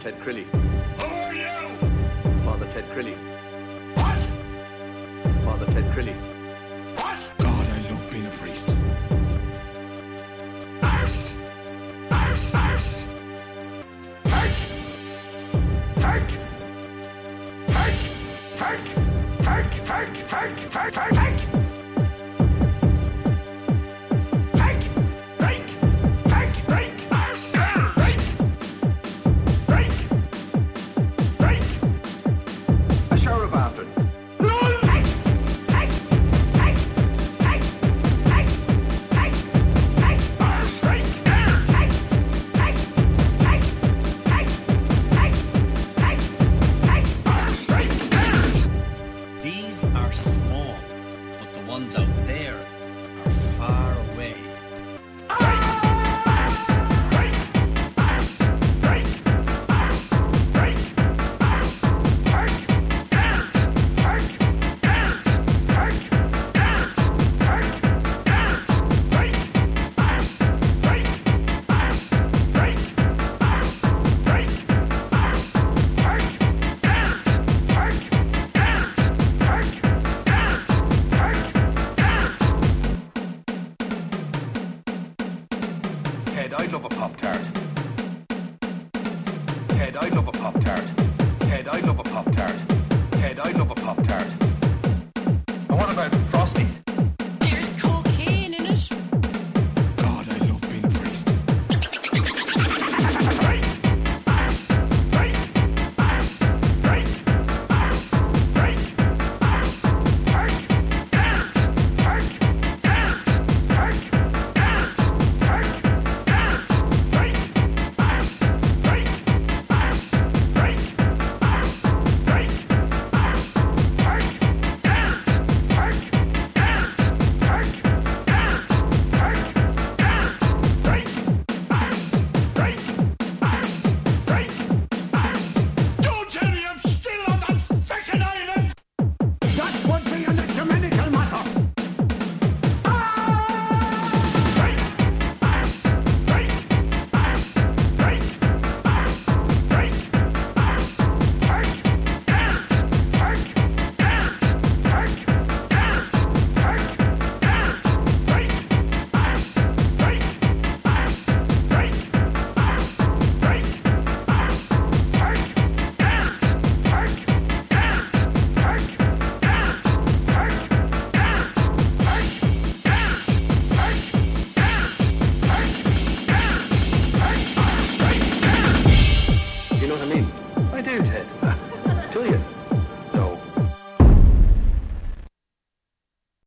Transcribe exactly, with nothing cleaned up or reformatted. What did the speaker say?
Ted Crilly. Who are you? Father Ted Crilly. What? Father Ted Crilly. What? God, I love being a priest. Arse! Arse! Arse! Hurt! Hurt! Hurt! Hurt! Hurt! Hurt! Hurt! Hurt! Hurt! Hurt! These are small, but the ones out there are far away. Ted, I'd love a Pop-Tart. Ted, I'd love a Pop-Tart. Ted, I'd love a Pop-Tart. Ted, I'd love a Pop-Tart. And what about Frosties? There's cocaine in it. God, I love being a priest. Don't tell me I'm still on that fucking island! That would be an ecumenical matter. You know what I mean?